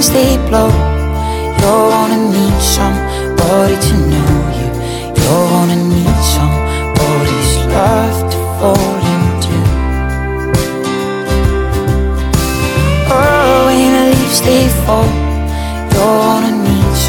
they blow. You're gonna need somebody to know you. You're gonna need somebody's love to fall into. Oh, when the leaves they fall,